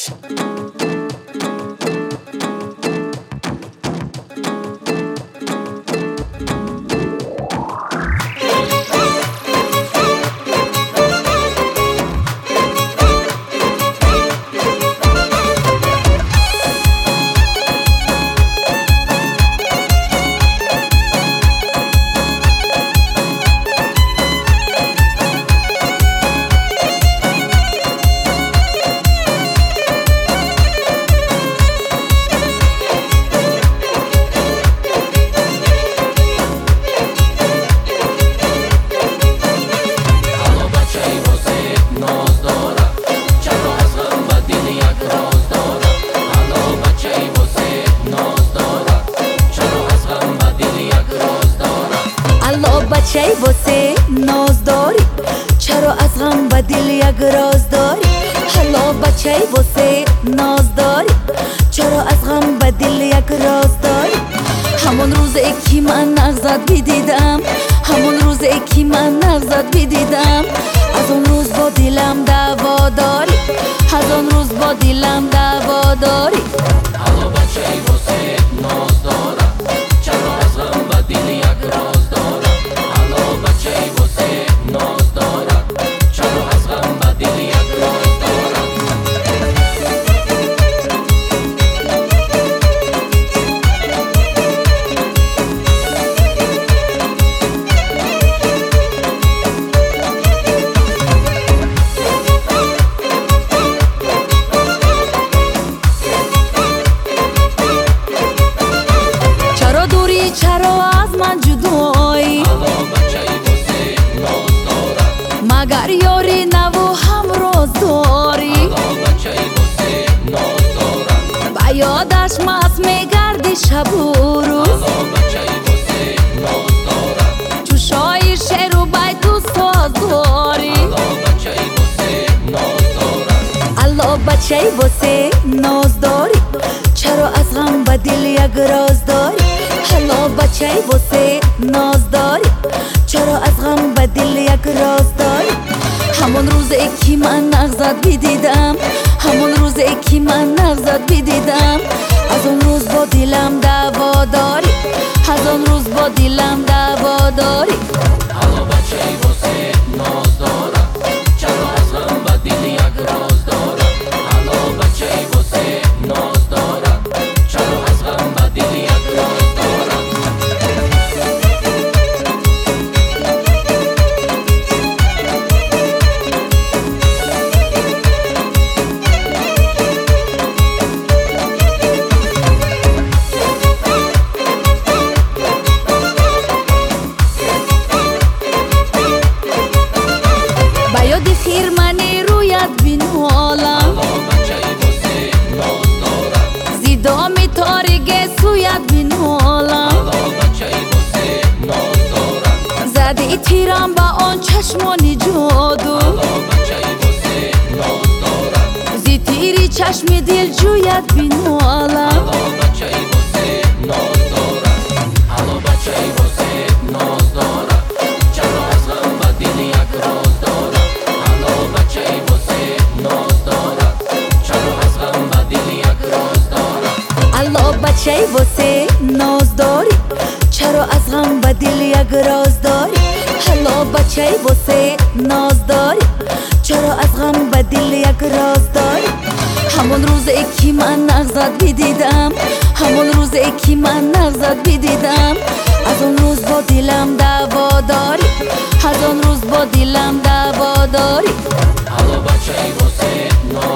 بچه‌ای واسه ناز داری، چرا از غم و دل یک راز داری؟ حالا بچه‌ای واسه ناز داری، چرا از غم و دل یک راز داری؟ همون روزی که من نغزت بدیدم، همون روزی که من نغزت بدیدم، از اون روز با دلم دعوا داری، از اون روز با دلم دعوا داری. حالا بچه‌ای واسه ناز دارم، چرا از غم و دل یک راز دارم؟ حالا بچه‌ای واسه ناز دارم، چرا از غم و دل یک راز دارم؟ چرا دوری، چرا از من جدایی؟ حالا بچه‌ای واسه ناز دارم، مگر یاری نو و همراز داری؟ حالا بچه‌ای واسه ناز دارم، با یادش مست میگردی شب و روز، حالا بچه‌ای واسه ناز دارم، چوشای شعر و بیت و ساز داری. حالا بچه‌ای واسه ناز دارم، الله بچه‌ای واسه ناز داری، چرا از غم و دل یک راز داری؟ حالا بچه‌ای واسه ناز داری، چرا از غم و دل یک راز داری؟ همون روزی که من نغزت بدیدم، همون روزی که من نغزت بدیدم، از اون روز با دلم دعوا داری، از اون روز با دلم دعوا داری. حالا بچه‌ای واسه ناز دارم، چرا از غم و دل یک راز دارم؟ حالا بچه‌ای واسه ناز دارم، چرا از غم و دل یک راز دارم؟ با یاد خیرمنی رویت بینالم، حالا بچه‌ای واسه ناز دارم، زیدام تاریک سویت بینالم، حالا بچه‌ای واسه ناز دارم، زده تیرم با آن چشمانی جادو، حالا بچه‌ای واسه ناز دارم، زی تیری چشم دل جویت بینالم. حالا بچه‌ای واسه ناز دارم، حالا بچه‌ای واسه ناز دارم، چرا از غم و دل یک راز دارم؟ حالا بچه‌ای واسه ناز دارم، چرا از غم و دل یک راز دارم؟ الله بچه‌ای واسه ناز داری، چرا از غم و دل یک راز داری؟ حالا بچه‌ای واسه ناز داری، چرا از غم و دل یک راز داری؟ همون روزی که من نغزت بدیدم، همون روزی که من نغزت بدیدم، از اون روز با دلم دعوا داری، از اون روز با دلم دعوا داری. حالا بچه‌ای واسه ناز